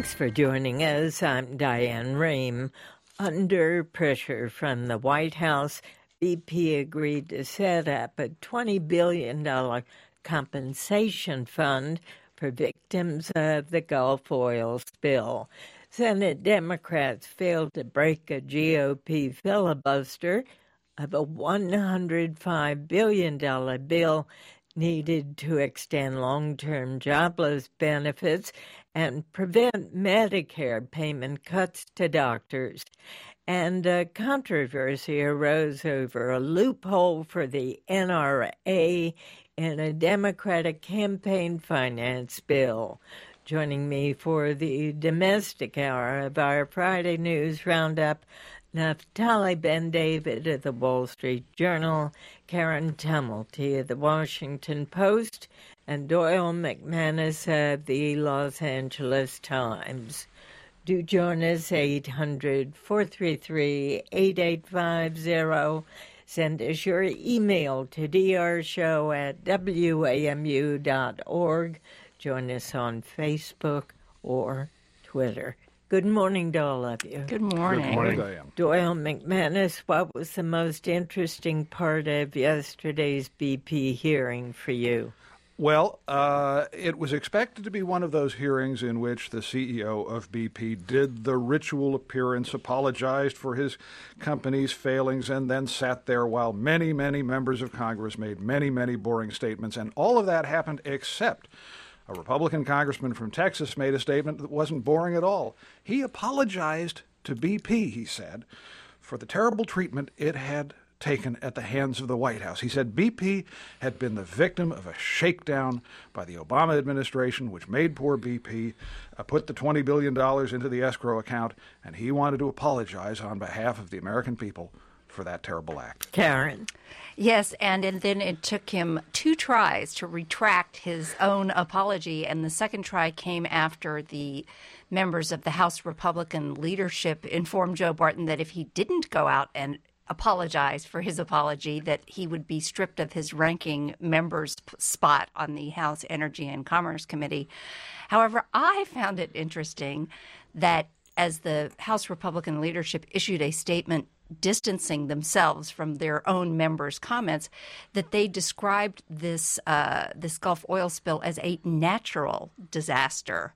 Thanks for joining us. I'm Diane Rehm. Under pressure from the White House, BP agreed to set up a $20 billion compensation fund for victims of the Gulf oil spill. Senate Democrats failed to break a GOP filibuster of a $105 billion bill needed to extend long-term jobless benefits and prevent Medicare payment cuts to doctors. And a controversy arose over a loophole for the NRA in a Democratic campaign finance bill. Joining me for the domestic hour of our Friday News Roundup, Naftali Ben-David of the Wall Street Journal, Karen Tumulty of the Washington Post, and Doyle McManus of the Los Angeles Times. Do join us, 800-433-8850. Send us your email to drshow@wamu.org. Join us on Facebook or Twitter. Good morning to all of you. Good morning. Good morning, Diane. Doyle McManus, what was the most interesting part of yesterday's BP hearing for you? Well, it was expected to be one of those hearings in which the CEO of BP did the ritual appearance, apologized for his company's failings, and then sat there while many, many members of Congress made many, many boring statements. And all of that happened except a Republican congressman from Texas made a statement that wasn't boring at all. He apologized to BP, he said, for the terrible treatment it had taken at the hands of the White House. He said BP had been the victim of a shakedown by the Obama administration, which made poor BP put the $20 billion into the escrow account, and he wanted to apologize on behalf of the American people for that terrible act. Karen. Yes, and then it took him 2 tries to retract his own apology, and the second try came after the members of the House Republican leadership informed Joe Barton that if he didn't go out and apologize for his apology, that he would be stripped of his ranking member's spot on the House Energy and Commerce Committee. However, I found it interesting that as the House Republican leadership issued a statement distancing themselves from their own members' comments, that they described this Gulf oil spill as a natural disaster,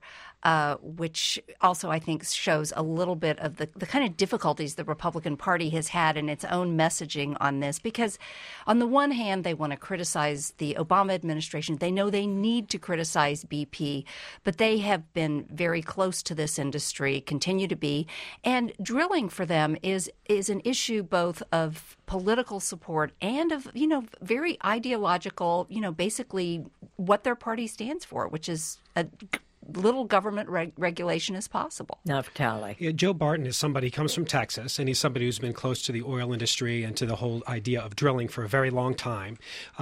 which also I think shows a little bit of the kind of difficulties the Republican Party has had in its own messaging on this. Because on the one hand, they want to criticize the Obama administration. They know they need to criticize BP, but they have been very close to this industry, continue to be. And drilling for them is an issue both of political support and of, very ideological, basically what their party stands for, which is a little government regulation as possible. Naftali. Yeah, Joe Barton is somebody, he comes from Texas, and he's somebody who's been close to the oil industry and to the whole idea of drilling for a very long time.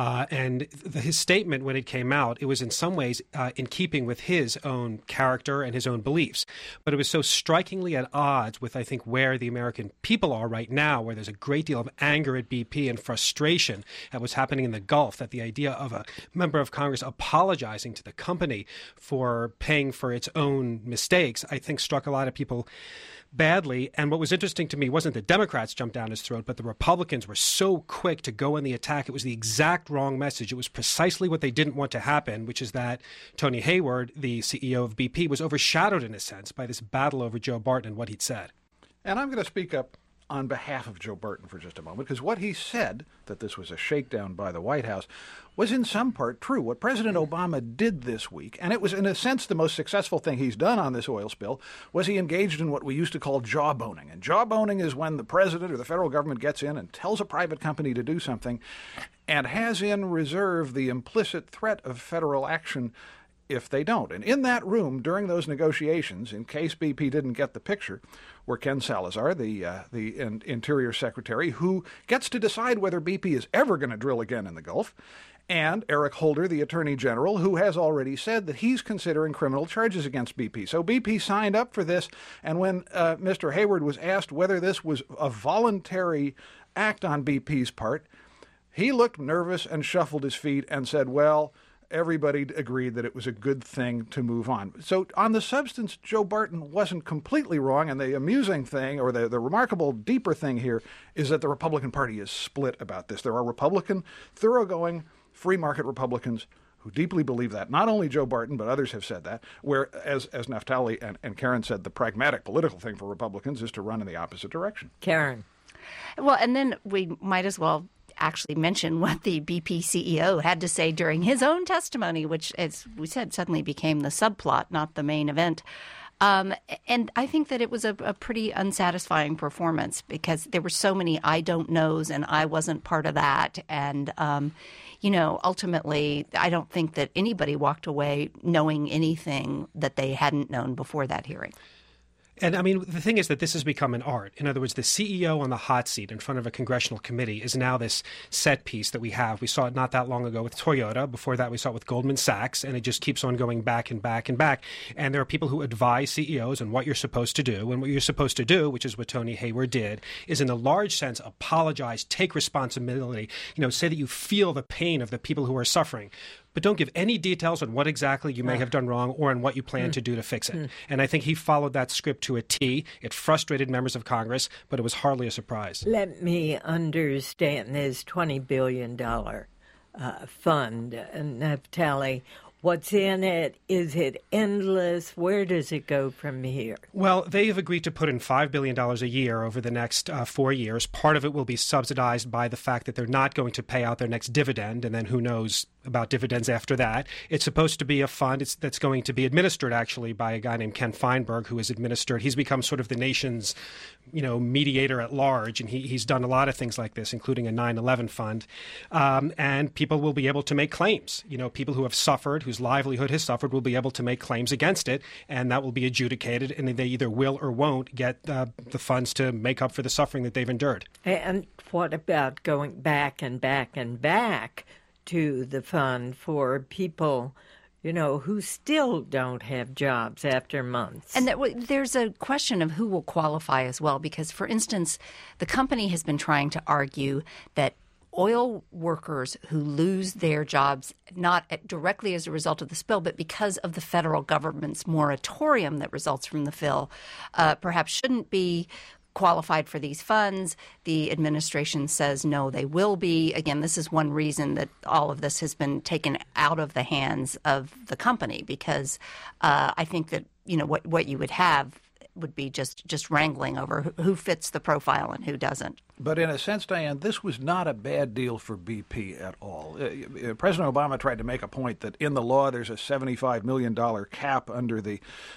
And his statement, when it came out, it was in some ways in keeping with his own character and his own beliefs. But it was so strikingly at odds with, I think, where the American people are right now, where there's a great deal of anger at BP and frustration at what's happening in the Gulf, that the idea of a member of Congress apologizing to the company for paying for its own mistakes, I think struck a lot of people badly. And what was interesting to me wasn't the Democrats jumped down his throat, but the Republicans were so quick to go on the attack. It was the exact wrong message. It was precisely what they didn't want to happen, which is that Tony Hayward, the CEO of BP, was overshadowed in a sense by this battle over Joe Barton and what he'd said. And I'm going to speak up on behalf of Joe Barton for just a moment, because what he said, that this was a shakedown by the White House, was in some part true. What President Obama did this week, and it was in a sense the most successful thing he's done on this oil spill, was he engaged in what we used to call jawboning. And jawboning is when the president or the federal government gets in and tells a private company to do something and has in reserve the implicit threat of federal action if they don't. And in that room during those negotiations, in case BP didn't get the picture, were Ken Salazar, the Interior Secretary, who gets to decide whether BP is ever going to drill again in the Gulf, and Eric Holder, the Attorney General, who has already said that he's considering criminal charges against BP. So BP signed up for this, and when Mr. Hayward was asked whether this was a voluntary act on BP's part, he looked nervous and shuffled his feet and said, well, everybody agreed that it was a good thing to move on. So on the substance, Joe Barton wasn't completely wrong, and the amusing thing, or the remarkable deeper thing here, is that the Republican Party is split about this. There are Republican, thoroughgoing, free market Republicans who deeply believe that. Not only Joe Barton, but others have said that, where, as Naftali and Karen said, the pragmatic political thing for Republicans is to run in the opposite direction. Karen. Well, and then we might as well actually mention what the BP CEO had to say during his own testimony, which, as we said, suddenly became the subplot, not the main event. And I think that it was a pretty unsatisfying performance because there were so many I don't knows and I wasn't part of that. And, ultimately, I don't think that anybody walked away knowing anything that they hadn't known before that hearing. And I mean, the thing is that this has become an art. In other words, the CEO on the hot seat in front of a congressional committee is now this set piece that we have. We saw it not that long ago with Toyota. Before that, we saw it with Goldman Sachs, and it just keeps on going back and back and back. And there are people who advise CEOs on what you're supposed to do. And what you're supposed to do, which is what Tony Hayward did, is in a large sense apologize, take responsibility, say that you feel the pain of the people who are suffering. But don't give any details on what exactly you may have done wrong or on what you plan to do to fix it. And I think he followed that script to a T. It frustrated members of Congress, but it was hardly a surprise. Let me understand this $20 billion fund, Naftali. What's in it? Is it endless? Where does it go from here? Well, they have agreed to put in $5 billion a year over the next 4 years. Part of it will be subsidized by the fact that they're not going to pay out their next dividend, and then who knows about dividends after that. It's supposed to be a fund that's going to be administered, actually, by a guy named Ken Feinberg, who is administered. He's become sort of the nation's, mediator at large, and he's done a lot of things like this, including a 9/11 fund. And people will be able to make claims. People who have suffered, whose livelihood has suffered, will be able to make claims against it, and that will be adjudicated, and they either will or won't get the funds to make up for the suffering that they've endured. And what about going back and back and back to the fund for people, who still don't have jobs after months? And there's a question of who will qualify as well, because, for instance, the company has been trying to argue that oil workers who lose their jobs not directly as a result of the spill, but because of the federal government's moratorium that results from the spill, perhaps shouldn't be qualified for these funds. The administration says no, they will be. Again, this is one reason that all of this has been taken out of the hands of the company, because I think that what you would have would be just wrangling over who fits the profile and who doesn't. But in a sense, Diane, this was not a bad deal for BP at all. President Obama tried to make a point that in the law there's a $75 million cap under the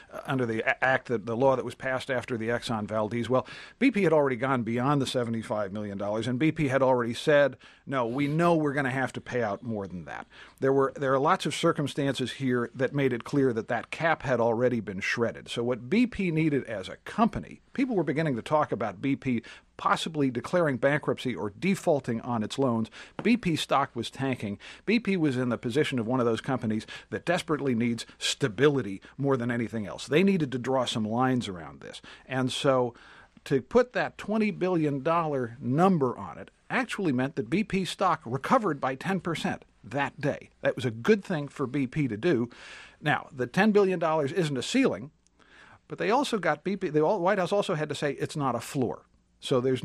act, the law that was passed after the Exxon Valdez. Well, BP had already gone beyond the $75 million, and BP had already said, no, we know we're going to have to pay out more than that. There are lots of circumstances here that made it clear that cap had already been shredded. So what BP needed as a company, people were beginning to talk about BP possibly declaring bankruptcy or defaulting on its loans. BP stock was tanking. BP was in the position of one of those companies that desperately needs stability more than anything else. They needed to draw some lines around this. And so to put that $20 billion number on it actually meant that BP stock recovered by 10% that day. That was a good thing for BP to do. Now, the $10 billion isn't a ceiling, but they also got BP, the White House also had to say it's not a floor. So there's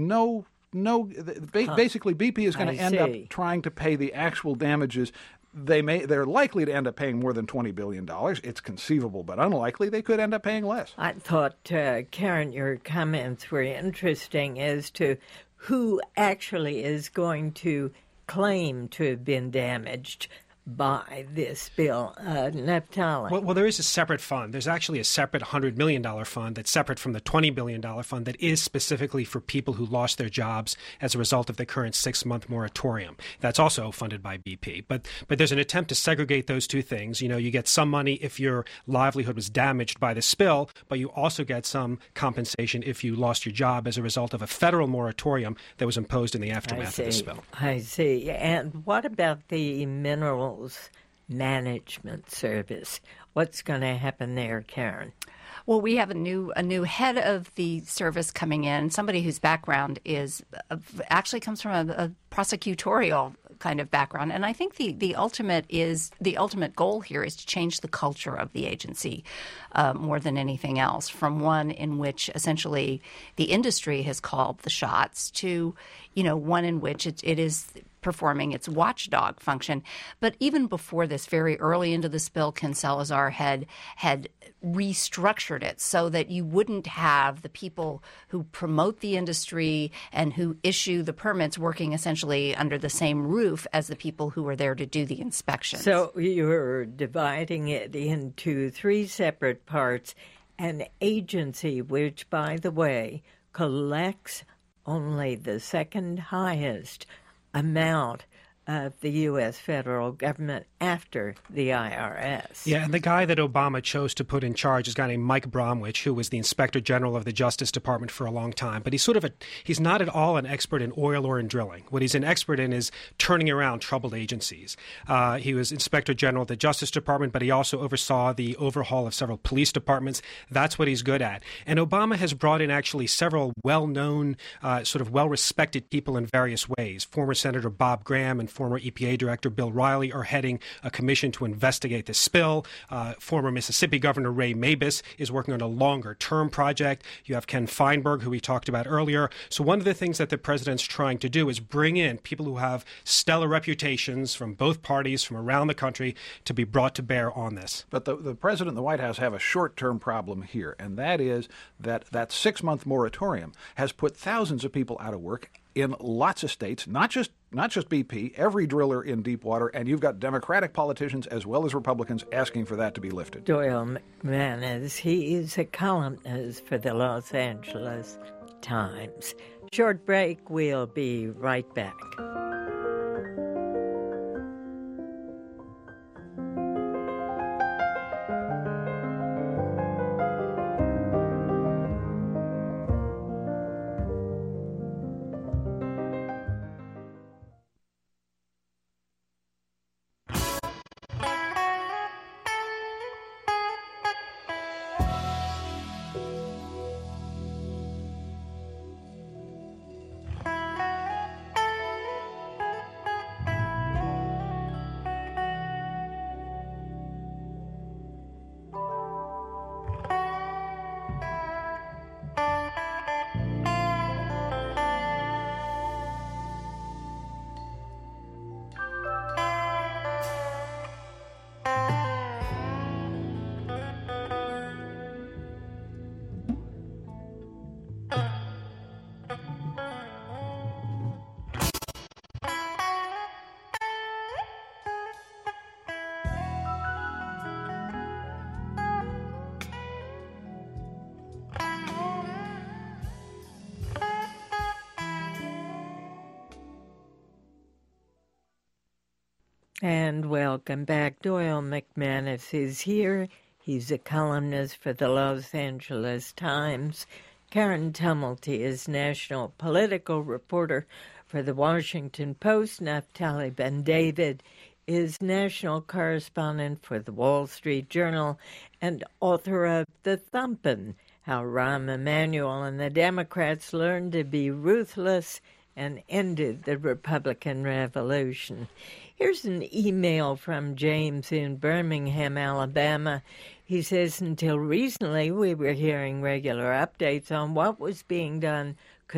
basically BP is going to end up trying to pay the actual damages. They're likely to end up paying more than $20 billion. It's conceivable, but unlikely they could end up paying less. I thought, Karen, your comments were interesting as to who actually is going to claim to have been damaged by this bill. Naftali. Well, there is a separate fund. There's actually a separate $100 million fund that's separate from the $20 billion fund that is specifically for people who lost their jobs as a result of the current 6-month moratorium. That's also funded by BP. But there's an attempt to segregate those two things. You get some money if your livelihood was damaged by the spill, but you also get some compensation if you lost your job as a result of a federal moratorium that was imposed in the aftermath of the spill. I see. And what about the minerals management service? What's going to happen there, Karen? Well, we have a new head of the service coming in, somebody whose background is actually comes from a prosecutorial kind of background. And I think the ultimate goal here is to change the culture of the agency more than anything else, from one in which essentially the industry has called the shots to, one in which it is performing its watchdog function. But even before this, very early into the spill, Ken Salazar had restructured it so that you wouldn't have the people who promote the industry and who issue the permits working essentially under the same roof as the people who are there to do the inspections. So you're dividing it into three separate parts. An agency which, by the way, collects only the second highest amount of the U.S. federal government after the IRS. Yeah, and the guy that Obama chose to put in charge is a guy named Mike Bromwich, who was the Inspector General of the Justice Department for a long time. But he's not at all an expert in oil or in drilling. What he's an expert in is turning around troubled agencies. He was Inspector General of the Justice Department, but he also oversaw the overhaul of several police departments. That's what he's good at. And Obama has brought in actually several well-known, sort of well-respected people in various ways. Former Senator Bob Graham and former EPA Director Bill Riley are heading a commission to investigate the spill. Former Mississippi Governor Ray Mabus is working on a longer-term project. You have Ken Feinberg, who we talked about earlier. So one of the things that the president's trying to do is bring in people who have stellar reputations from both parties, from around the country, to be brought to bear on this. But the president and the White House have a short-term problem here, and that is that 6-month moratorium has put thousands of people out of work in lots of states, not just BP, every driller in deep water, and you've got Democratic politicians as well as Republicans asking for that to be lifted. Doyle McManus, he is a columnist for the Los Angeles Times. Short break, we'll be right back. And welcome back. Doyle McManus is here. He's a columnist for the Los Angeles Times. Karen Tumulty is national political reporter for the Washington Post. Naftali Ben-David is national correspondent for the Wall Street Journal and author of The Thumpin', How Rahm Emanuel and the Democrats Learned to Be Ruthless and Ended the Republican Revolution. Here's an email from James in Birmingham, Alabama. He says, until recently, we were hearing regular updates on what was being done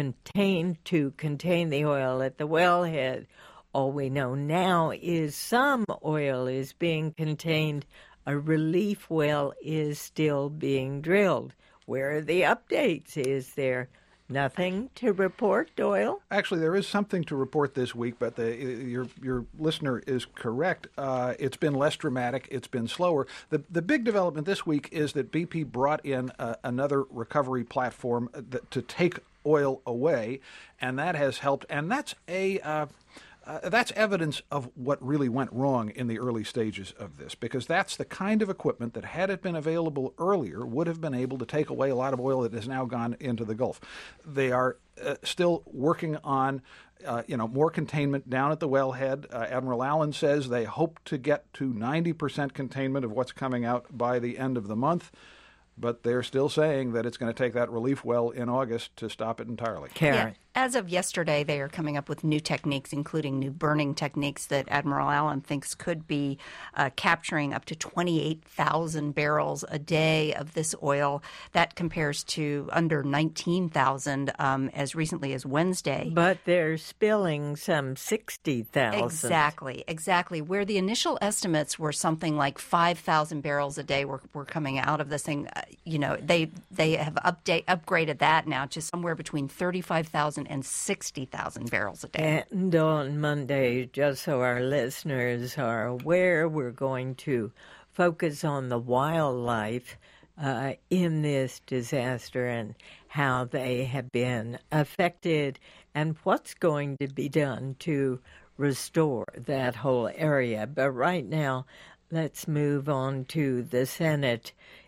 to contain the oil at the wellhead. All we know now is some oil is being contained. A relief well is still being drilled. Where are the updates? Is there nothing to report, Doyle? Actually, there is something to report this week, but your listener is correct. It's been less dramatic. It's been slower. The big development this week is that BP brought in another recovery platform to take oil away, and that has helped. And that's that's evidence of what really went wrong in the early stages of this, because that's the kind of equipment that, had it been available earlier, would have been able to take away a lot of oil that has now gone into the Gulf. They are still working on more containment down at the wellhead. Admiral Allen says they hope to get to 90% containment of what's coming out by the end of the month. But they're still saying that it's going to take that relief well in August to stop it entirely. Karen. As of yesterday, they are coming up with new techniques, including new burning techniques that Admiral Allen thinks could be capturing up to 28,000 barrels a day of this oil. That compares to under 19,000 as recently as Wednesday. But they're spilling some 60,000. Exactly. Where the initial estimates were something like 5,000 barrels a day were coming out of this thing, they have upgraded that now to somewhere between 35,000 and 60,000 barrels a day. And on Monday, just so our listeners are aware, we're going to focus on the wildlife in this disaster and how they have been affected and what's going to be done to restore that whole area. But right now, let's move on to the Senate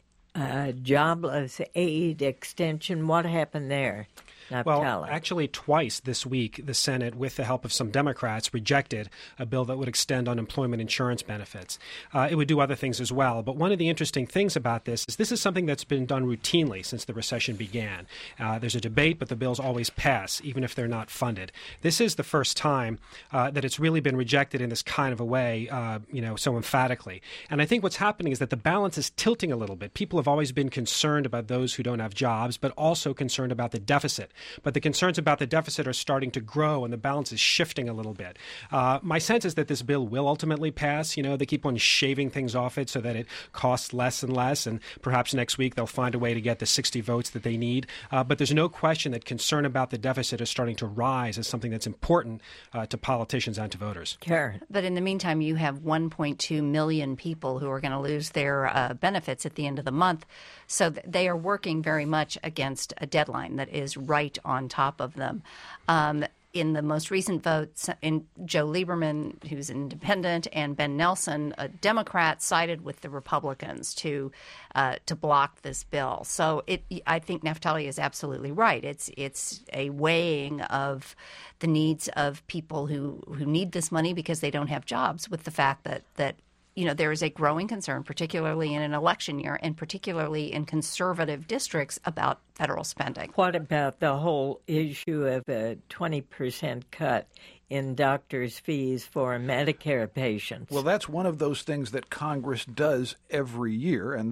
jobless aid extension. What happened there? Well, actually, twice this week, the Senate, with the help of some Democrats, rejected a bill that would extend unemployment insurance benefits. It would do other things as well. But one of the interesting things about this is something that's been done routinely since the recession began. There's a debate, but the bills always pass, even if they're not funded. This is the first time that it's really been rejected in this kind of a way, so emphatically. And I think what's happening is that the balance is tilting a little bit. People have always been concerned about those who don't have jobs, but also concerned about the deficit. But the concerns about the deficit are starting to grow, and the balance is shifting a little bit. My sense is that this bill will ultimately pass. They keep on shaving things off it so that it costs less and less, and perhaps next week they'll find a way to get the 60 votes that they need. But there's no question that concern about the deficit is starting to rise as something that's important to politicians and to voters. Karen. But in the meantime, you have 1.2 million people who are going to lose their benefits at the end of the month. So they are working very much against a deadline that is right on top of them. In the most recent votes, in Joe Lieberman, who's an independent, and Ben Nelson, a Democrat, sided with the Republicans to block this bill. So I think Naftali is absolutely right. It's a weighing of the needs of people who need this money because they don't have jobs, with the fact that there is a growing concern, particularly in an election year and particularly in conservative districts, about federal spending. What about the whole issue of a 20% cut in doctors' fees for Medicare patients? Well, that's one of those things that Congress does every year, and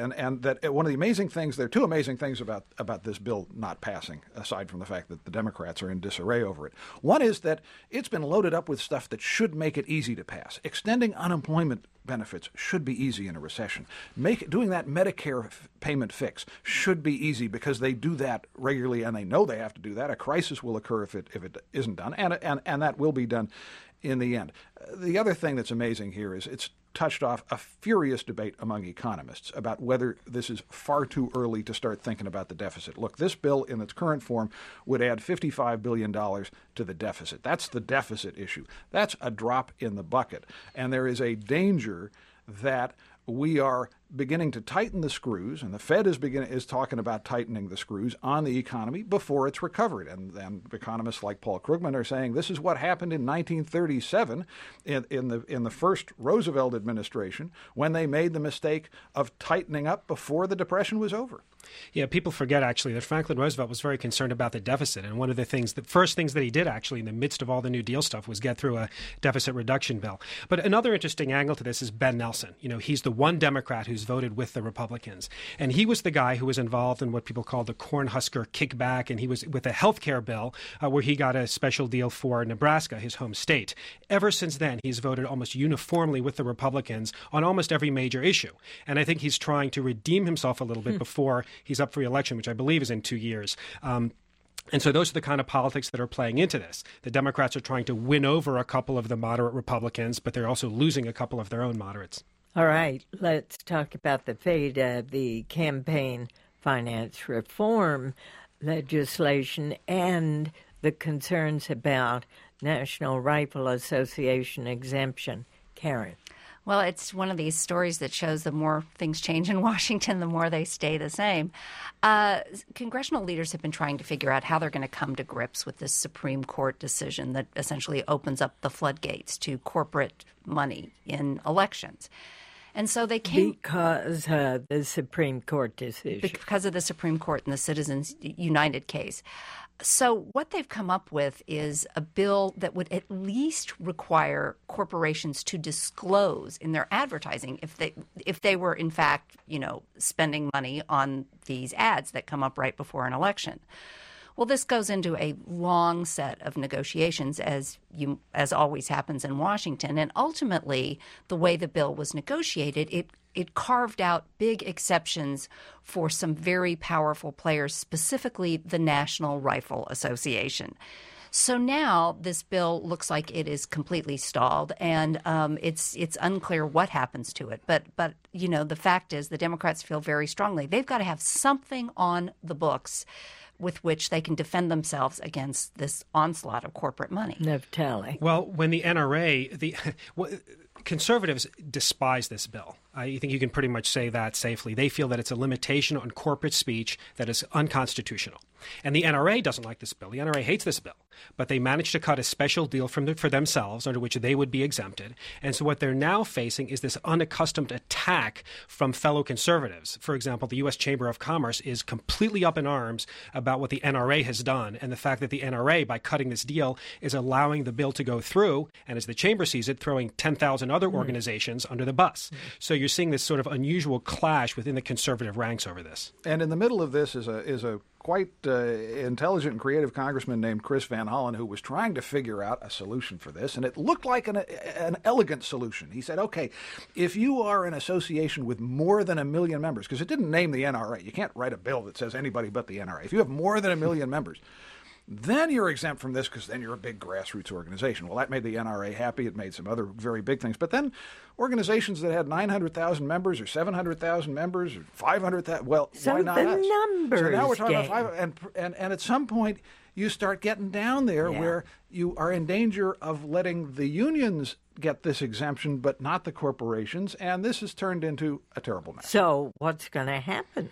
that one of the amazing things. There are two amazing things about this bill not passing, aside from the fact that the Democrats are in disarray over it. One is that it's been loaded up with stuff that should make it easy to pass. Extending unemployment benefits should be easy in a recession. Doing that Medicare payment fix should be easy because they do that regularly, and they know they have to do that. A crisis will occur if it isn't done, and that will be done in the end. The other thing that's amazing here is it's touched off a furious debate among economists about whether this is far too early to start thinking about the deficit. Look, this bill in its current form would add $55 billion to the deficit. That's the deficit issue. That's a drop in the bucket. And there is a danger that we are beginning to tighten the screws, and the Fed is talking about tightening the screws on the economy before it's recovered. And economists like Paul Krugman are saying this is what happened in 1937 in the first Roosevelt administration, when they made the mistake of tightening up before the Depression was over. Yeah, people forget, actually, that Franklin Roosevelt was very concerned about the deficit. And one of the first things that he did, actually, in the midst of all the New Deal stuff, was get through a deficit reduction bill. But another interesting angle to this is Ben Nelson. He's the one Democrat who's voted with the Republicans. And he was the guy who was involved in what people call the Cornhusker kickback. And he was with a health care bill where he got a special deal for Nebraska, his home state. Ever since then, he's voted almost uniformly with the Republicans on almost every major issue. And I think he's trying to redeem himself a little bit before he's up for re-election, which I believe is in 2 years. And so those are the kind of politics that are playing into this. The Democrats are trying to win over a couple of the moderate Republicans, but they're also losing a couple of their own moderates. All right, let's talk about the fate of the campaign finance reform legislation and the concerns about National Rifle Association exemption. Karen. Well, it's one of these stories that shows the more things change in Washington, the more they stay the same. Congressional leaders have been trying to figure out how they're going to come to grips with this Supreme Court decision that essentially opens up the floodgates to corporate money in elections. And so they came because of the Supreme Court decision. Because of the Supreme Court and the Citizens United case. So what they've come up with is a bill that would at least require corporations to disclose in their advertising if they were in fact, spending money on these ads that come up right before an election. Well, this goes into a long set of negotiations, as always happens in Washington. And ultimately, the way the bill was negotiated, it carved out big exceptions for some very powerful players, specifically the National Rifle Association. So now this bill looks like it is completely stalled, and it's unclear what happens to it. But the fact is the Democrats feel very strongly they've got to have something on the books with which they can defend themselves against this onslaught of corporate money. Naftali. Well, when the NRA, conservatives despise this bill. I think you can pretty much say that safely. They feel that it's a limitation on corporate speech that is unconstitutional. And the NRA doesn't like this bill. The NRA hates this bill. But they managed to cut a special deal for themselves under which they would be exempted. And so what they're now facing is this unaccustomed attack from fellow conservatives. For example, the U.S. Chamber of Commerce is completely up in arms about what the NRA has done and the fact that the NRA, by cutting this deal, is allowing the bill to go through, and as the chamber sees it, throwing 10,000 other organizations under the bus. So you're seeing this sort of unusual clash within the conservative ranks over this. And in the middle of this is a quite intelligent and creative congressman named Chris Van Hollen, who was trying to figure out a solution for this, and it looked like an elegant solution. He said, okay, if you are an association with more than 1 million members, because it didn't name the NRA. You can't write a bill that says anybody but the NRA. If you have more than 1 million members, then you're exempt from this because then you're a big grassroots organization. Well, that made the NRA happy. It made some other very big things. But then organizations that had 900,000 members or 700,000 members or 500,000, well, so why not the us? numbers So now we're talking game. about 5, and at some point you start getting down there where you are in danger of letting the unions get this exemption, but not the corporations, and this has turned into a terrible mess. So what's going to happen?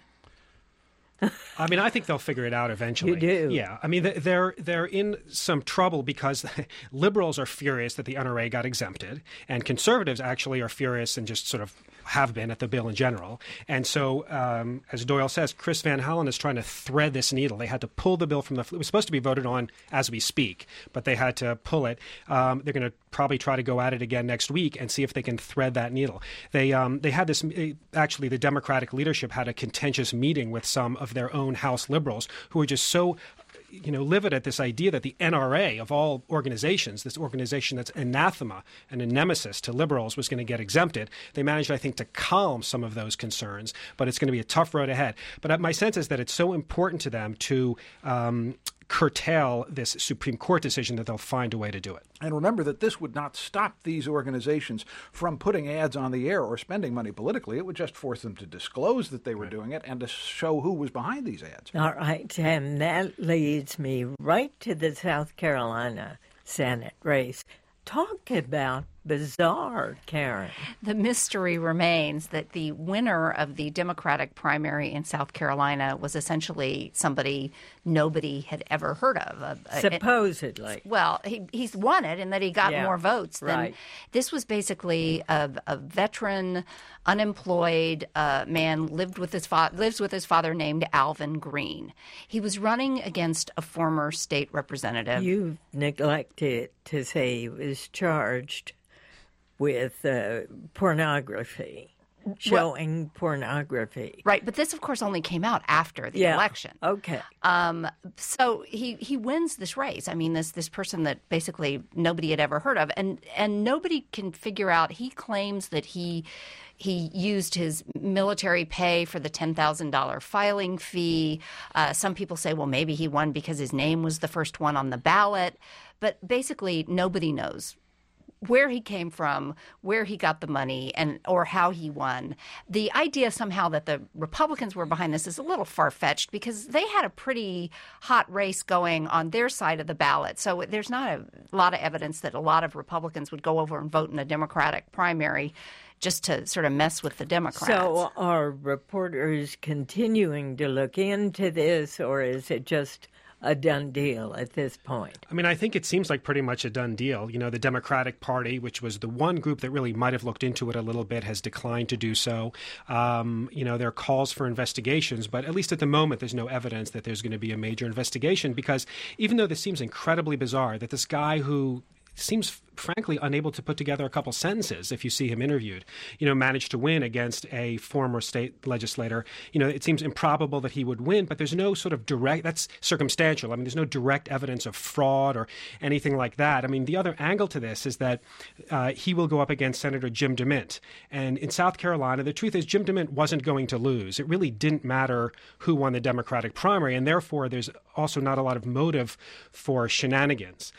I mean, I think they'll figure it out eventually. You do? Yeah. I mean, they're in some trouble because liberals are furious that the NRA got exempted, and conservatives actually are furious and just sort of have been at the bill in general. And so, as Doyle says, Chris Van Hollen is trying to thread this needle. They had to pull the bill from it was supposed to be voted on as we speak, but they had to pull it. They're going to probably try to go at it again next week and see if they can thread that needle. They had this, actually the Democratic leadership had a contentious meeting with some of their own House liberals who were just so livid at this idea that the NRA, of all organizations, this organization that's anathema and a nemesis to liberals, was going to get exempted. They managed, I think, to calm some of those concerns, but it's going to be a tough road ahead. But my sense is that it's so important to them to curtail this Supreme Court decision that they'll find a way to do it. And remember that this would not stop these organizations from putting ads on the air or spending money politically. It would just force them to disclose that they were doing it and to show who was behind these ads. All right, and that leads me right to the South Carolina Senate race. Talk about bizarre, Karen. The mystery remains that the winner of the Democratic primary in South Carolina was essentially somebody nobody had ever heard of. Supposedly. Well, he's won it in that he got more votes than right. This was basically a veteran, unemployed man lives with his father named Alvin Green. He was running against a former state representative. You neglected to say he was charged with pornography, showing pornography. Right, but this, of course, only came out after the election. Okay. So he wins this race. I mean, this person that basically nobody had ever heard of, and nobody can figure out. He claims that he used his military pay for the $10,000 filing fee. Some people say, well, maybe he won because his name was the first one on the ballot. But basically, nobody knows where he came from, where he got the money, or how he won. The idea somehow that the Republicans were behind this is a little far-fetched because they had a pretty hot race going on their side of the ballot. So there's not a lot of evidence that a lot of Republicans would go over and vote in a Democratic primary just to sort of mess with the Democrats. So are reporters continuing to look into this, or is it just a done deal at this point? I mean, I think it seems like pretty much a done deal. You know, the Democratic Party, which was the one group that really might have looked into it a little bit, has declined to do so. You know, there are calls for investigations, but at least at the moment, there's no evidence that there's going to be a major investigation, because even though this seems incredibly bizarre, that this guy who seems frankly unable to put together a couple sentences if you see him interviewed, you know, managed to win against a former state legislator. You know, it seems improbable that he would win, but there's no sort of direct, that's circumstantial. I mean, there's no direct evidence of fraud or anything like that. I mean, the other angle to this is that he will go up against Senator Jim DeMint. And in South Carolina, the truth is Jim DeMint wasn't going to lose. It really didn't matter who won the Democratic primary, and therefore there's also not a lot of motive for shenanigans.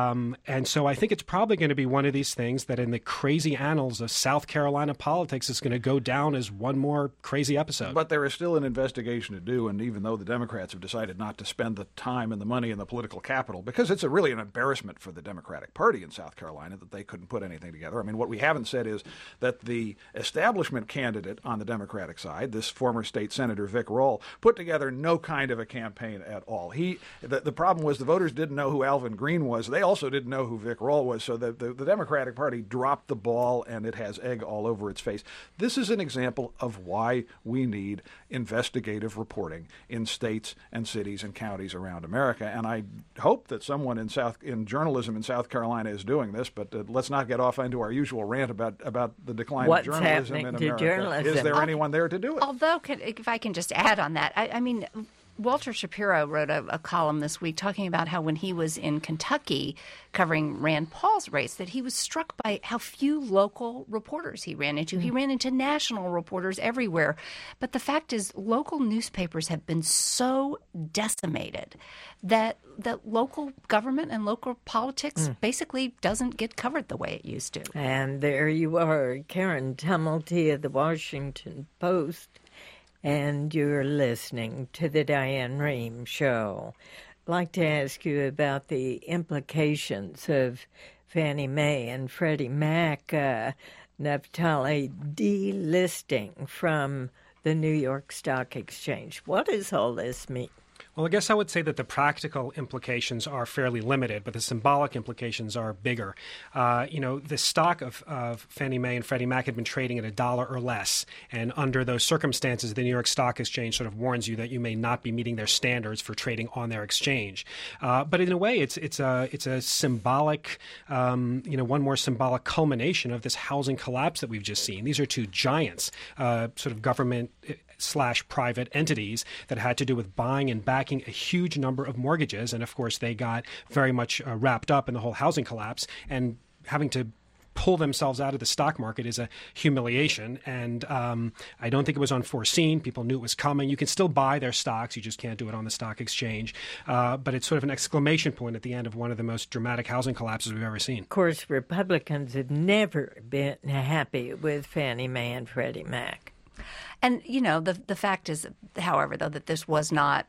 And so I think it's probably going to be one of these things that in the crazy annals of South Carolina politics is going to go down as one more crazy episode. But there is still an investigation to do, and even though the Democrats have decided not to spend the time and the money and the political capital, because it's really an embarrassment for the Democratic Party in South Carolina that they couldn't put anything together. I mean, what we haven't said is that the establishment candidate on the Democratic side, this former state senator Vic Roll, put together no kind of a campaign at all. The problem was the voters didn't know who Alvin Green was. They also didn't know who Vic Roll was, so the Democratic Party dropped the ball, and it has egg all over its face. This is an example of why we need investigative reporting in states and cities and counties around America. And I hope that someone in journalism in South Carolina is doing this, but let's not get off into our usual rant about the decline of journalism in America. Journalism? Is there anyone there to do it? Although, if I can just add on that, I mean, Walter Shapiro wrote a column this week talking about how when he was in Kentucky covering Rand Paul's race, that he was struck by how few local reporters he ran into. He ran into national reporters everywhere. But the fact is, local newspapers have been so decimated that local government and local politics basically doesn't get covered the way it used to. And there you are, Karen Tumulty of the Washington Post, and you're listening to the Diane Rehm Show. I'd like to ask you about the implications of Fannie Mae and Freddie Mac, Naftali, delisting from the New York Stock Exchange. What does all this mean? Well, I guess I would say that the practical implications are fairly limited, but the symbolic implications are bigger. You know, the stock of Fannie Mae and Freddie Mac had been trading at $1 or less, and under those circumstances, the New York Stock Exchange sort of warns you that you may not be meeting their standards for trading on their exchange. But in a way, it's a symbolic, one more symbolic culmination of this housing collapse that we've just seen. These are two giants, sort of government / private entities that had to do with buying and backing a huge number of mortgages. And of course, they got very much wrapped up in the whole housing collapse, and having to pull themselves out of the stock market is a humiliation. And I don't think it was unforeseen. People knew it was coming. You can still buy their stocks. You just can't do it on the stock exchange. But it's sort of an exclamation point at the end of one of the most dramatic housing collapses we've ever seen. Of course, Republicans have never been happy with Fannie Mae and Freddie Mac. And, you know, the fact is, however, though, that this was not,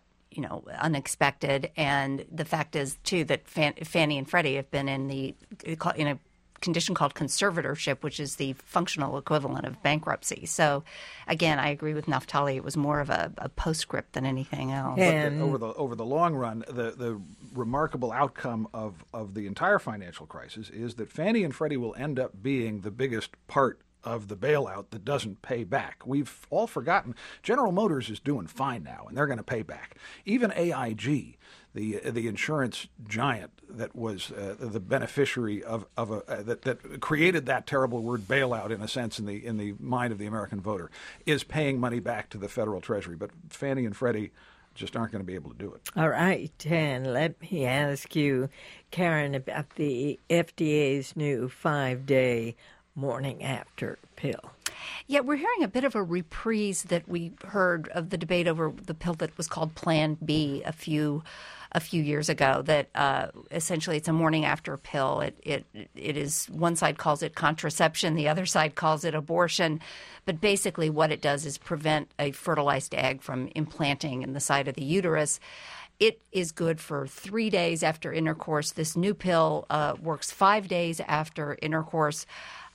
unexpected. And the fact is, too, that Fannie and Freddie have been in a condition called conservatorship, which is the functional equivalent of bankruptcy. So, again, I agree with Naftali. It was more of a postscript than anything else. And over the long run, the remarkable outcome of the entire financial crisis is that Fannie and Freddie will end up being the biggest part of the bailout that doesn't pay back. We've all forgotten General Motors is doing fine now, and they're going to pay back. Even AIG, the insurance giant that was the beneficiary of that created that terrible word bailout, in a sense, in the mind of the American voter, is paying money back to the federal treasury. But Fannie and Freddie just aren't going to be able to do it. All right, and let me ask you, Karen, about the FDA's new 5-day morning after pill. Yeah, we're hearing a bit of a reprise that we heard of the debate over the pill that was called Plan B a few years ago, that essentially it's a morning after pill. It is, one side calls it contraception, the other side calls it abortion. But basically what it does is prevent a fertilized egg from implanting in the side of the uterus. It is good for 3 days after intercourse. This new pill works 5 days after intercourse.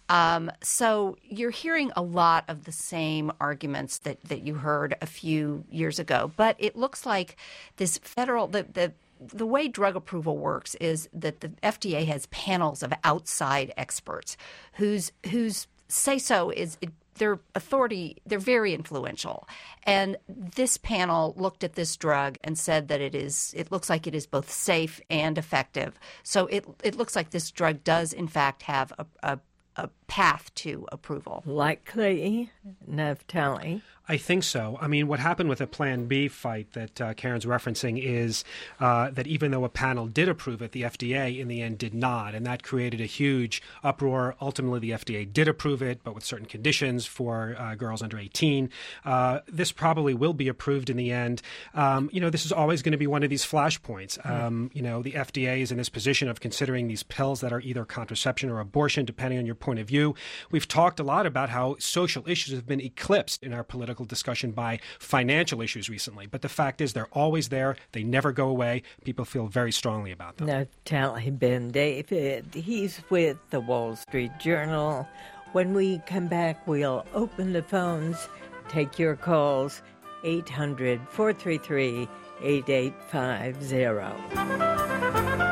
So you're hearing a lot of the same arguments that you heard a few years ago. But it looks like this the the way drug approval works is that the FDA has panels of outside experts whose say-so is their authority. They're very influential. And this panel looked at this drug and said that it looks like it is both safe and effective. So it looks like this drug does, in fact, have a path to approval. Likely, Naftali? I think so. I mean, what happened with the Plan B fight that Karen's referencing is that even though a panel did approve it, the FDA in the end did not, and that created a huge uproar. Ultimately, the FDA did approve it, but with certain conditions for girls under 18. This probably will be approved in the end. This is always going to be one of these flashpoints. The FDA is in this position of considering these pills that are either contraception or abortion, depending on your point of view. We've talked a lot about how social issues have been eclipsed in our political discussion by financial issues recently. But the fact is they're always there. They never go away. People feel very strongly about them. Naftali Ben-David, he's with the Wall Street Journal. When we come back, we'll open the phones, take your calls, 800-433-8850.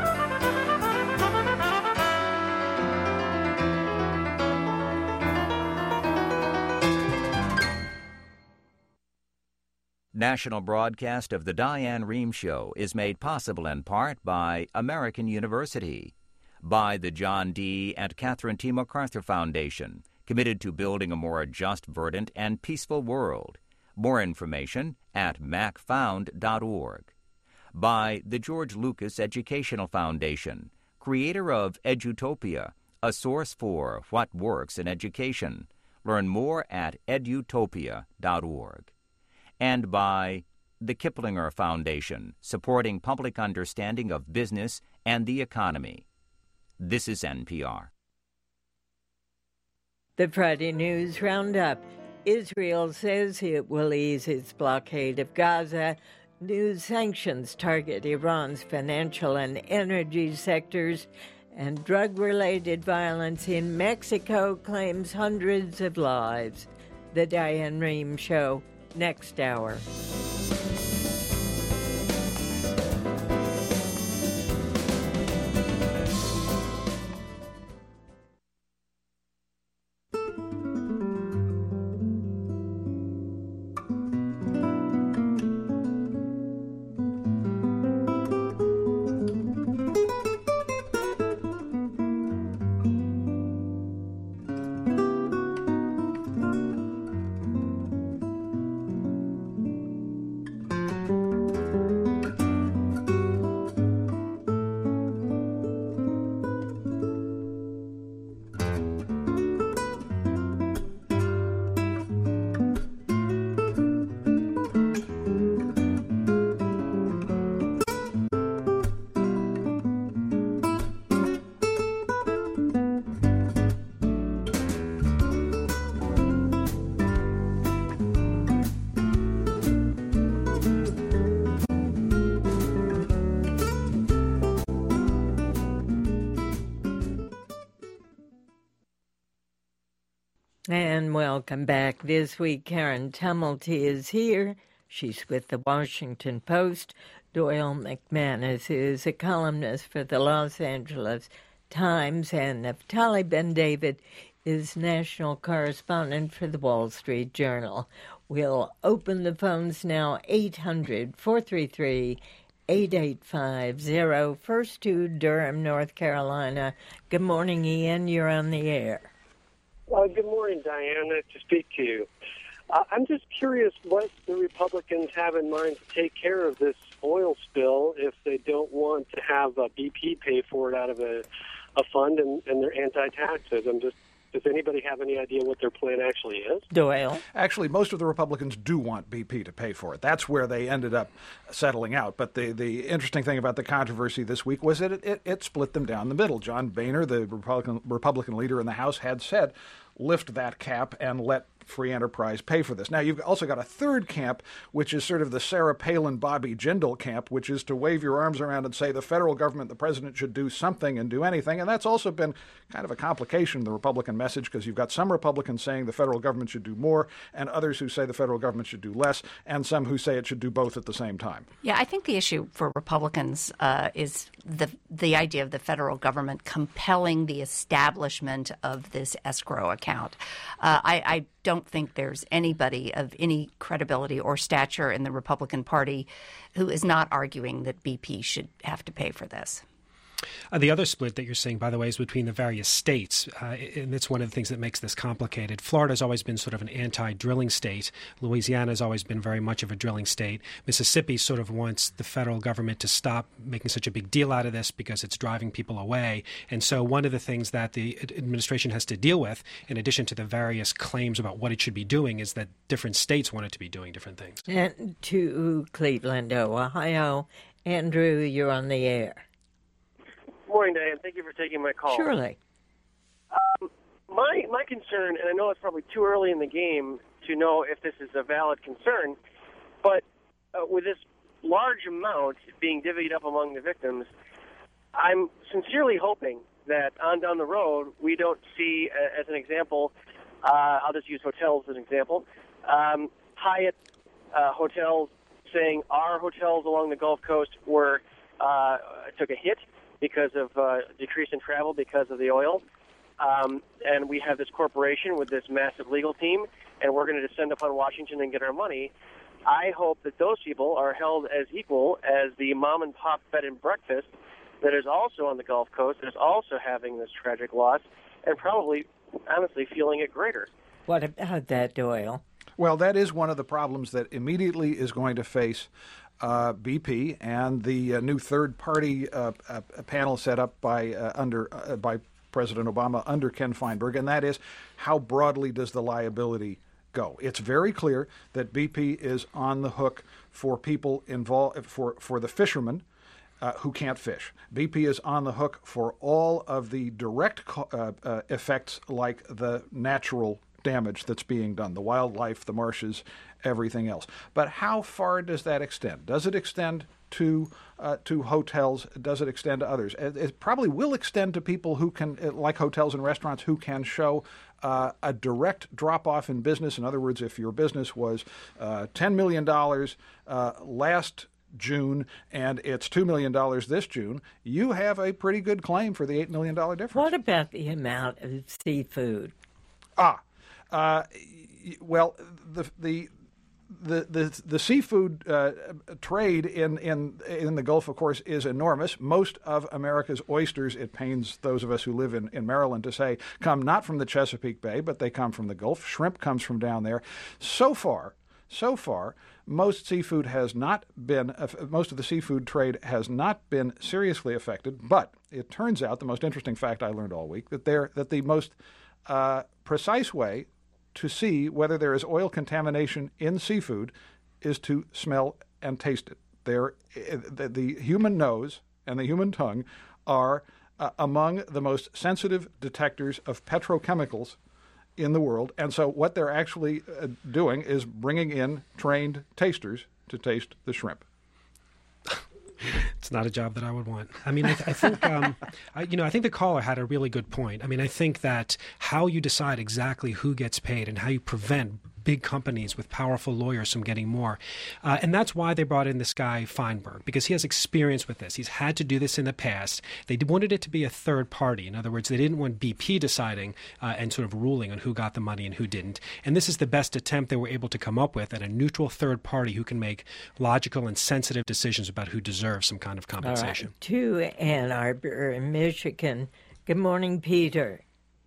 National broadcast of the Diane Rehm Show is made possible in part by American University, by the John D. and Catherine T. MacArthur Foundation, committed to building a more just, verdant, and peaceful world. More information at macfound.org. By the George Lucas Educational Foundation, creator of Edutopia, a source for what works in education. Learn more at edutopia.org. And by the Kiplinger Foundation, supporting public understanding of business and the economy. This is NPR. The Friday News Roundup. Israel says it will ease its blockade of Gaza. New sanctions target Iran's financial and energy sectors. And drug-related violence in Mexico claims hundreds of lives. The Diane Rehm Show. Next hour. And welcome back. This week, Karen Tumulty is here. She's with the Washington Post. Doyle McManus is a columnist for the Los Angeles Times. And Naftali Ben-David is national correspondent for the Wall Street Journal. We'll open the phones now, 800-433-8850. First to Durham, North Carolina. Good morning, Ian. You're on the air. Good morning, Diane. Nice to speak to you. I'm just curious what the Republicans have in mind to take care of this oil spill if they don't want to have BP pay for it out of a fund and they're anti-taxes. Does anybody have any idea what their plan actually is? Doyle. Actually, most of the Republicans do want BP to pay for it. That's where they ended up settling out. But the interesting thing about the controversy this week was that it split them down the middle. John Boehner, the Republican leader in the House, had said, lift that cap and let free enterprise pay for this. Now, you've also got a third camp, which is sort of the Sarah Palin, Bobby Jindal camp, which is to wave your arms around and say the federal government, the president should do something and do anything. And that's also been kind of a complication of the Republican message, because you've got some Republicans saying the federal government should do more and others who say the federal government should do less, and some who say it should do both at the same time. Yeah, I think the issue for Republicans is the idea of the federal government compelling the establishment of this escrow account. I don't think there's anybody of any credibility or stature in the Republican Party who is not arguing that BP should have to pay for this. The other split that you're seeing, by the way, is between the various states, and it's one of the things that makes this complicated. Florida has always been sort of an anti-drilling state. Louisiana has always been very much of a drilling state. Mississippi sort of wants the federal government to stop making such a big deal out of this because it's driving people away. And so one of the things that the administration has to deal with, in addition to the various claims about what it should be doing, is that different states want it to be doing different things. And to Cleveland, Ohio. Andrew, you're on the air. Good morning, Diane. Thank you for taking my call. Surely. My concern, and I know it's probably too early in the game to know if this is a valid concern, but with this large amount being divvied up among the victims, I'm sincerely hoping that on down the road we don't see, as an example, I'll just use hotels as an example, Hyatt hotels saying our hotels along the Gulf Coast were took a hit because of decrease in travel because of the oil. And we have this corporation with this massive legal team, and we're going to descend upon Washington and get our money. I hope that those people are held as equal as the mom-and-pop bed and breakfast that is also on the Gulf Coast, that is also having this tragic loss, and probably, honestly, feeling it greater. What about that, Doyle? Well, that is one of the problems that immediately is going to face BP and the new third-party panel set up by President Obama under Ken Feinberg, and that is how broadly does the liability go? It's very clear that BP is on the hook for people involved, for the fishermen who can't fish. BP is on the hook for all of the direct effects like the natural damage that's being done, the wildlife, the marshes, everything else. But how far does that extend? Does it extend to hotels? Does it extend to others? It probably will extend to people who can, like hotels and restaurants, who can show a direct drop-off in business. In other words, if your business was $10 million last June and it's $2 million this June, you have a pretty good claim for the $8 million difference. What about the amount of seafood? Well, the seafood trade in the Gulf, of course, is enormous. Most of America's oysters, it pains those of us who live in Maryland to say, come not from the Chesapeake Bay, but they come from the Gulf. Shrimp comes from down there. So far, most of the seafood trade has not been seriously affected. But it turns out, the most interesting fact I learned all week, that the most precise way to see whether there is oil contamination in seafood is to smell and taste it. The human nose and the human tongue are among the most sensitive detectors of petrochemicals in the world. And so what they're actually doing is bringing in trained tasters to taste the shrimp. It's not a job that I would want. I mean, I think, I think the caller had a really good point. I mean, I think that how you decide exactly who gets paid and how you prevent big companies with powerful lawyers from getting more. And that's why they brought in this guy Feinberg, because he has experience with this. He's had to do this in the past. They wanted it to be a third party. In other words, they didn't want BP deciding and sort of ruling on who got the money and who didn't. And this is the best attempt they were able to come up with at a neutral third party who can make logical and sensitive decisions about who deserves some kind of compensation. All right. To Ann Arbor, Michigan. Good morning, Peter.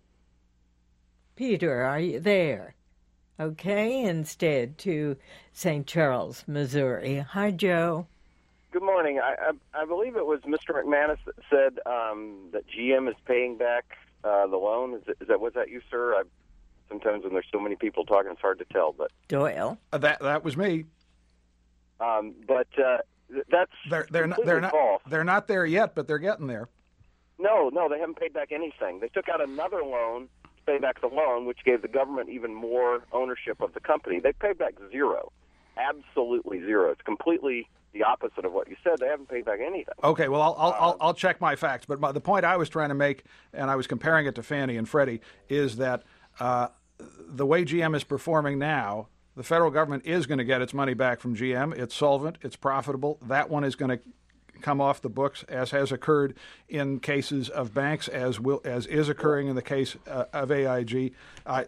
Peter, are you there? Okay, instead to St. Charles, Missouri. Hi, Joe. Good morning. I believe it was Mr. McManus that said that GM is paying back the loan. Was that you, sir? Sometimes when there's so many people talking, it's hard to tell. But Doyle. That was me. But that's they're not false. They're not there yet, but they're getting there. No, they haven't paid back anything. They took out another loan to pay back the loan, which gave the government even more ownership of the company. They paid back zero, absolutely zero. It's completely the opposite of what you said. They haven't paid back anything. Okay, well, I'll check my facts. But the point I was trying to make, and I was comparing it to Fannie and Freddie, is that the way GM is performing now, the federal government is going to get its money back from GM. It's solvent. It's profitable. That one is going to come off the books, as has occurred in cases of banks, as is occurring in the case of AIG. I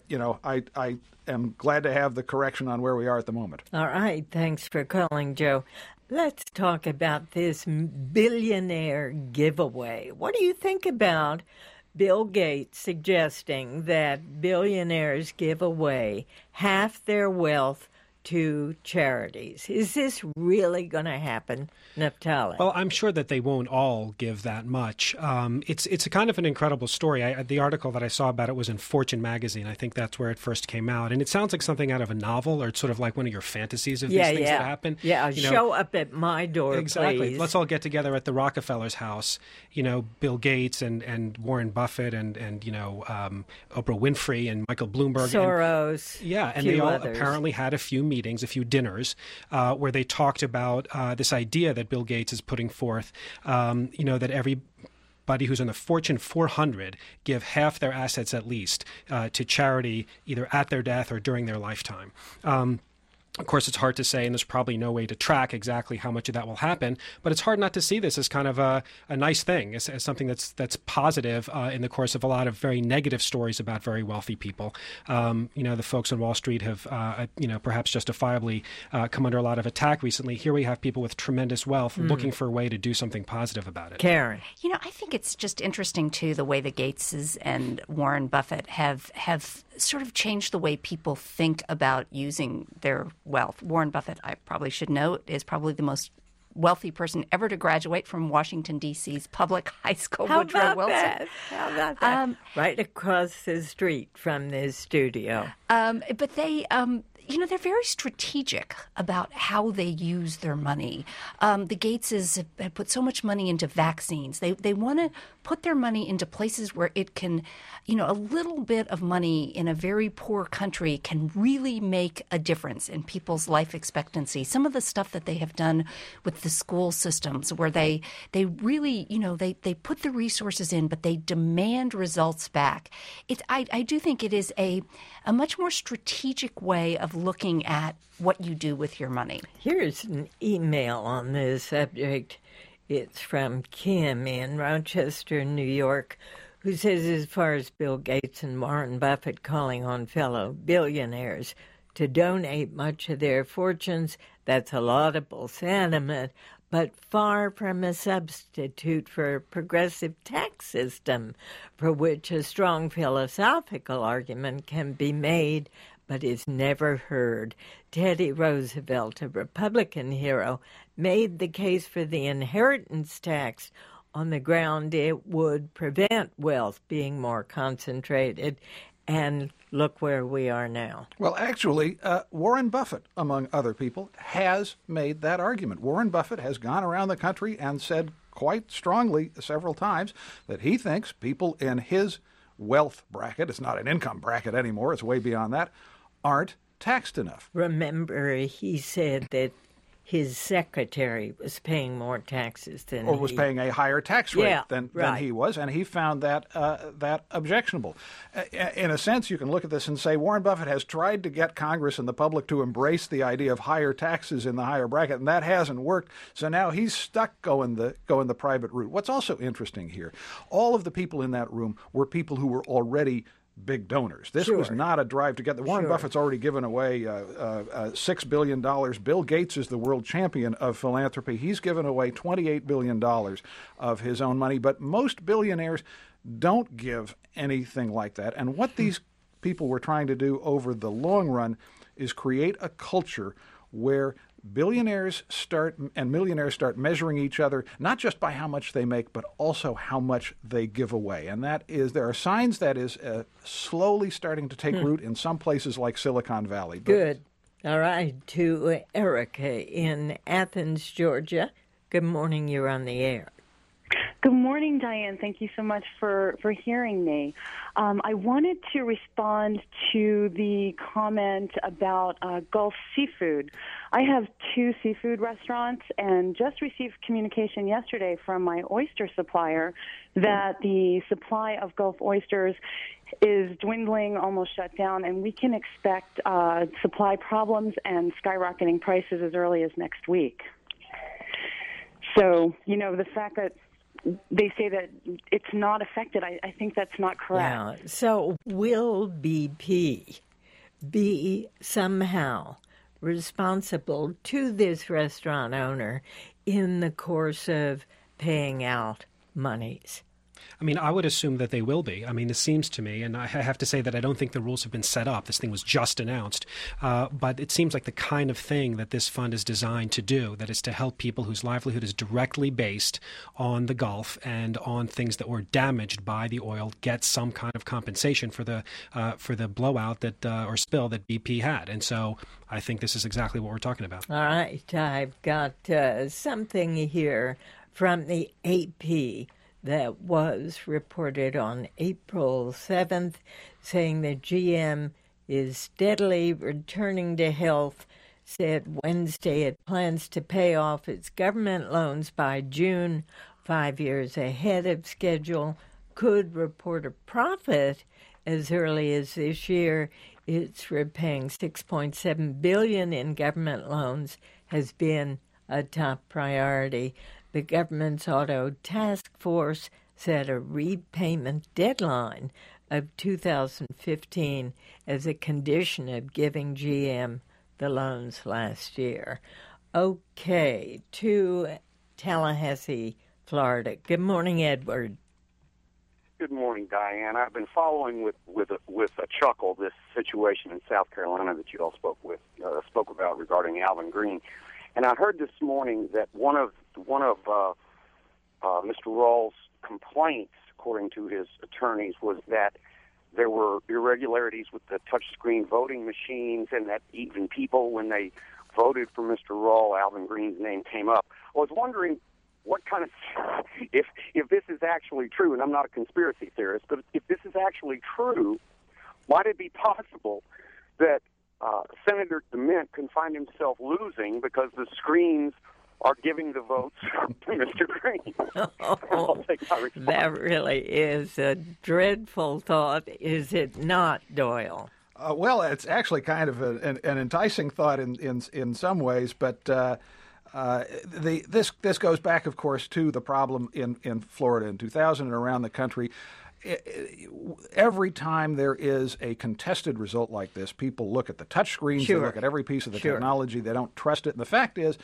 am glad to have the correction on where we are at the moment. All right. Thanks for calling, Joe. Let's talk about this billionaire giveaway. What do you think about Bill Gates suggesting that billionaires give away half their wealth to charities? Is this really going to happen, Naftali? Well, I'm sure that they won't all give that much. It's a kind of an incredible story. The article that I saw about it was in Fortune magazine. I think that's where it first came out. And it sounds like something out of a novel, or it's sort of like one of your fantasies of these things that happen. Yeah, show up at my door, exactly. Please. Let's all get together at the Rockefeller's house. Bill Gates and Warren Buffett and Oprah Winfrey and Michael Bloomberg. Soros. And they all apparently had a few meetings, a few dinners, where they talked about this idea that Bill Gates is putting forth, that everybody who's in the Fortune 400 give half their assets at least to charity, either at their death or during their lifetime. Of course, it's hard to say, and there's probably no way to track exactly how much of that will happen, but it's hard not to see this as kind of a nice thing, as something that's positive in the course of a lot of very negative stories about very wealthy people. The folks on Wall Street have, perhaps justifiably come under a lot of attack recently. Here we have people with tremendous wealth looking for a way to do something positive about it. Karen. I think it's just interesting, too, the way the Gateses and Warren Buffett have sort of changed the way people think about using their wealth. Warren Buffett, I probably should note, is probably the most wealthy person ever to graduate from Washington, D.C.'s public high school, Woodrow Wilson. How about that? Right across the street from this studio. But they... they're very strategic about how they use their money. The Gateses have put so much money into vaccines. They want to put their money into places where it can, a little bit of money in a very poor country can really make a difference in people's life expectancy. Some of the stuff that they have done with the school systems, where they really, they put the resources in, but they demand results back. I do think it is a much more strategic way of looking at what you do with your money. Here's an email on this subject. It's from Kim in Rochester, New York, who says, as far as Bill Gates and Warren Buffett calling on fellow billionaires to donate much of their fortunes, that's a laudable sentiment, but far from a substitute for a progressive tax system, for which a strong philosophical argument can be made, but is never heard. Teddy Roosevelt, a Republican hero, made the case for the inheritance tax on the ground it would prevent wealth being more concentrated. And look where we are now. Well, actually, Warren Buffett, among other people, has made that argument. Warren Buffett has gone around the country and said quite strongly several times that he thinks people in his wealth bracket, it's not an income bracket anymore, it's way beyond that, aren't taxed enough. Remember, he said that his secretary was paying more taxes than or was paying a higher tax rate than he was, and he found that objectionable. In a sense, you can look at this and say Warren Buffett has tried to get Congress and the public to embrace the idea of higher taxes in the higher bracket, and that hasn't worked. So now he's stuck going the private route. What's also interesting here, all of the people in that room were people who were already big donors. This was not a drive to get the Warren Buffett's already given away $6 billion. Bill Gates is the world champion of philanthropy. He's given away $28 billion of his own money, but most billionaires don't give anything like that. And what these people were trying to do over the long run is create a culture where billionaires and millionaires start measuring each other not just by how much they make, but also how much they give away. And there are signs that is slowly starting to take root in some places like Silicon Valley. Good. All right. To Erica in Athens, Georgia. Good morning. You're on the air. Good morning, Diane. Thank you so much for hearing me. I wanted to respond to the comment about Gulf seafood. I have 2 seafood restaurants and just received communication yesterday from my oyster supplier that the supply of Gulf oysters is dwindling, almost shut down, and we can expect supply problems and skyrocketing prices as early as next week. So, the fact that they say that it's not affected, I think that's not correct. Yeah. So will BP be somehow responsible to this restaurant owner in the course of paying out monies? I mean, I would assume that they will be. I mean, it seems to me, and I have to say that I don't think the rules have been set up. This thing was just announced. But it seems like the kind of thing that this fund is designed to do, that is to help people whose livelihood is directly based on the Gulf and on things that were damaged by the oil, get some kind of compensation for the blowout that or spill that BP had. And so I think this is exactly what we're talking about. All right. I've got something here from the AP that was reported on April 7th, saying that GM is steadily returning to health. Said Wednesday it plans to pay off its government loans by June, 5 years ahead of schedule. Could report a profit as early as this year. It's repaying $6.7 billion in government loans has been a top priority. The government's auto task force set a repayment deadline of 2015 as a condition of giving GM the loans last year. Okay, to Tallahassee, Florida. Good morning, Edward. Good morning, Diane. I've been following with a chuckle this situation in South Carolina that you all spoke about regarding Alvin Green. And I heard this morning that one of Mr. Rawls' complaints, according to his attorneys, was that there were irregularities with the touchscreen voting machines, and that even people, when they voted for Mr. Rawls, Alvin Green's name came up. I was wondering what kind of, if this is actually true, and I'm not a conspiracy theorist, but if this is actually true, might it be possible that Senator DeMint can find himself losing because the screens are giving the votes to Mr. Green? Oh, that really is a dreadful thought, is it not, Doyle? Well, it's actually kind of an enticing thought in some ways, but this goes back, of course, to the problem in Florida in 2000 and around the country. Every time there is a contested result like this, people look at the touch screens, They look at every piece of the technology, they don't trust it. And the fact is,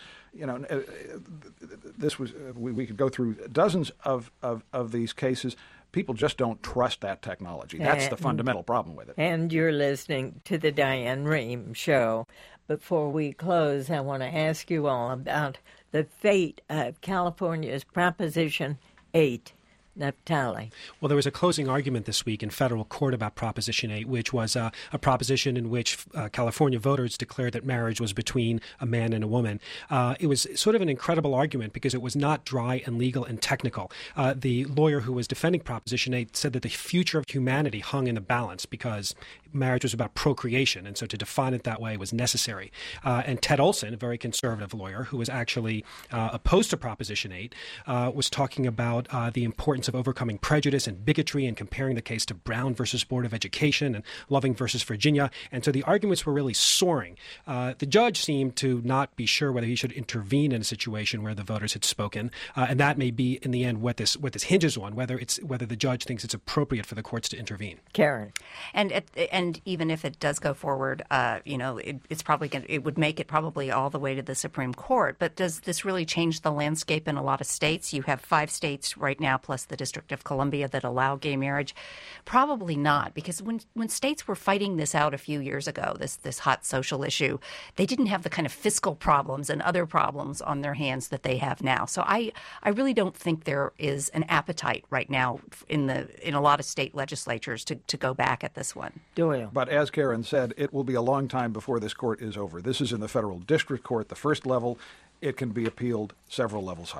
this was we could go through dozens of these cases. People just don't trust that technology. That's the fundamental problem with it. And you're listening to the Diane Rehm Show. Before we close, I want to ask you all about the fate of California's Proposition 8. Naphtali. Well, there was a closing argument this week in federal court about Proposition 8, which was a proposition in which California voters declared that marriage was between a man and a woman. It was sort of an incredible argument because it was not dry and legal and technical. The lawyer who was defending Proposition 8 said that the future of humanity hung in the balance because marriage was about procreation, and so to define it that way was necessary. And Ted Olson, a very conservative lawyer who was actually opposed to Proposition 8, was talking about the importance of overcoming prejudice and bigotry and comparing the case to Brown versus Board of Education and Loving versus Virginia. And so the arguments were really soaring. The judge seemed to not be sure whether he should intervene in a situation where the voters had spoken. And that may be, in the end, what this hinges on, whether the judge thinks it's appropriate for the courts to intervene. Karen. And even if it does go forward, it's probably it would make it probably all the way to the Supreme Court. But does this really change the landscape in a lot of states? You have 5 states right now, plus the District of Columbia, that allow gay marriage. Probably not, because when states were fighting this out a few years ago, this hot social issue, they didn't have the kind of fiscal problems and other problems on their hands that they have now. So I really don't think there is an appetite right now in a lot of state legislatures to go back at this one. Doyle. But as Karen said, it will be a long time before this court is over. This is in the federal district court, the first level. It can be appealed several levels higher.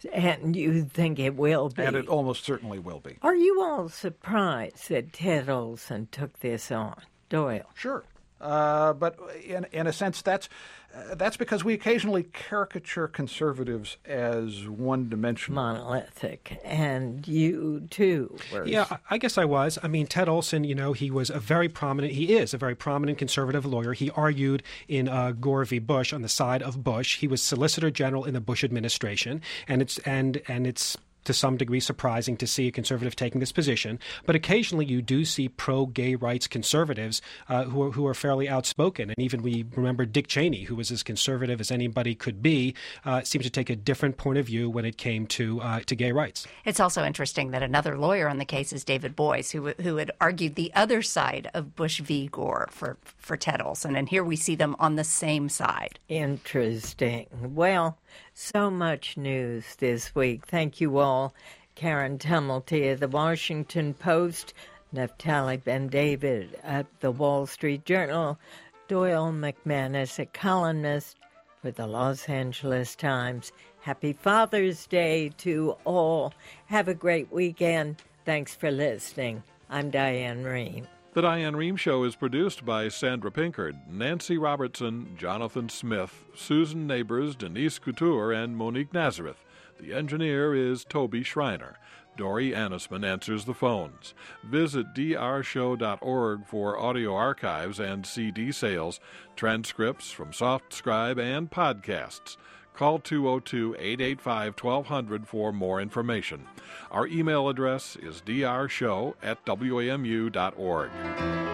And you think it will be? And it almost certainly will be. Are you all surprised that Ted Olson took this on? Doyle? Sure. But in a sense, that's because we occasionally caricature conservatives as one-dimensional. Monolithic. And you, too, were. Yeah, I guess I was. I mean, Ted Olson, he is a very prominent conservative lawyer. He argued in Gore v. Bush on the side of Bush. He was Solicitor General in the Bush administration, and it's to some degree surprising to see a conservative taking this position. But occasionally you do see pro-gay rights conservatives who are fairly outspoken. And even we remember Dick Cheney, who was as conservative as anybody could be, seemed to take a different point of view when it came to gay rights. It's also interesting that another lawyer on the case is David Boies, who had argued the other side of Bush v. Gore for Ted Olson. And here we see them on the same side. Interesting. Well, so much news this week. Thank you all. Karen Tumulty of the Washington Post, Naftali Ben-David at the Wall Street Journal, Doyle McManus, a columnist for the Los Angeles Times. Happy Father's Day to all. Have a great weekend. Thanks for listening. I'm Diane Rehm. The Diane Rehm Show is produced by Sandra Pinkard, Nancy Robertson, Jonathan Smith, Susan Neighbors, Denise Couture, and Monique Nazareth. The engineer is Toby Schreiner. Dory Annisman answers the phones. Visit drshow.org for audio archives and CD sales, transcripts from SoftScribe, and podcasts. Call 202-885-1200 for more information. Our email address is drshow@wamu.org.